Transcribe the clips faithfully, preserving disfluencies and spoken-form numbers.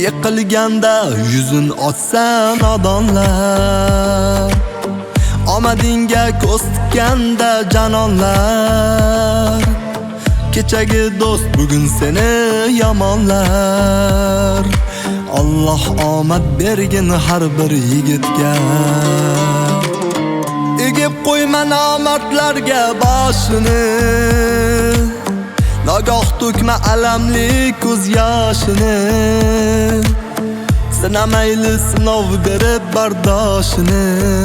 Yiqilganda yuzin ochsan odamlar, omadingga ko'z tikkanda janonlar, kechagi do'st bugun seni yomonlar. Alloh omad bergin har bir yigitga, egib qo'yma nomardlarga boshini, nagoh to'kma alamli ko'z yoshini. Sinamayli sinov berib bardoshini,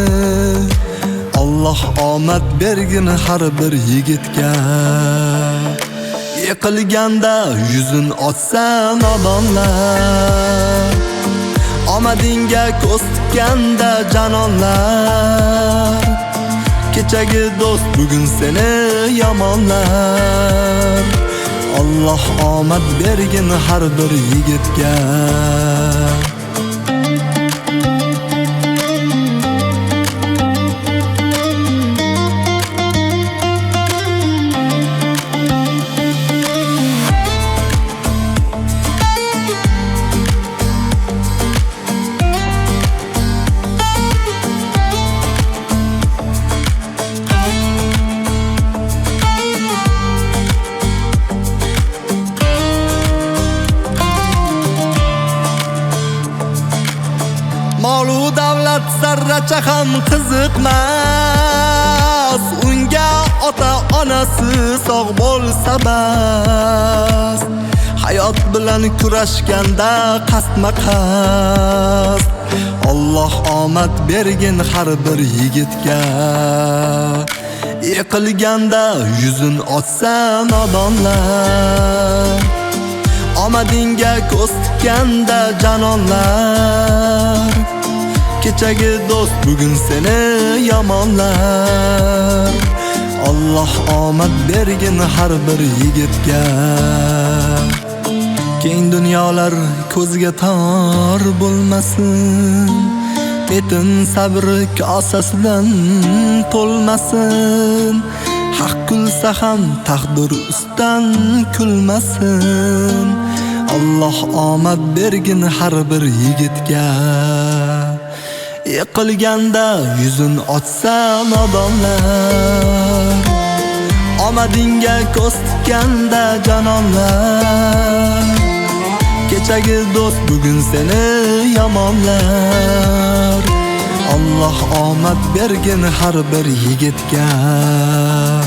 Alloh omad bergin har bir yigitga. Yiqilganda yuzin ochsan odamlar, omadingga ko'z tikkanda janonlar, kechagi do'st bugun seni yomonlar. Alloh omad bergin har bir yigitga. Molu davlat zarracha ham qiziqmas, unga ota onasi sog' bo'lsa bas. Hayot bilan kurashganda qasdma-qasd, Alloh omad bergin har bir yigitga. Yiqilganda yuzin ochsan odamlar, omadingga ko'z tikkanda janonlar, kechagi do'st bugun seni yomonlar. Alloh omad bergin har bir yigitga. Keng dunyolar ko'zga tor bo'lmasin, metin sabr kosasidan to'lmasin. Haq kulsa ham taqdir ustidan kulmasin. Alloh omad bergin har bir yigitga. Yiqilganda yuzin ochsan odamlar, omadingga ko'z tikkanda janonlar, kechagi do'st bugun seni yomonlar. Alloh omad bergin har bir yigitga.